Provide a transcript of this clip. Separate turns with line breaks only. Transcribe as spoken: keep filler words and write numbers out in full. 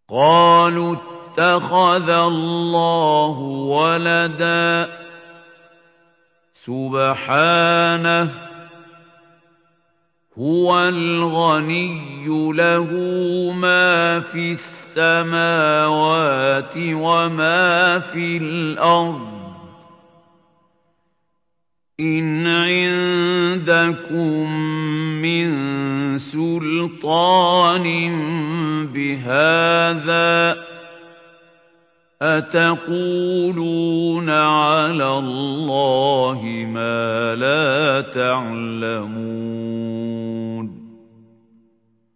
قالوا اتخذ الله ولدا سبحانه هو الغني له ما في السماوات وما في الأرض إن عندكم من سلطان بهذا أتقولون على الله ما لا تعلمون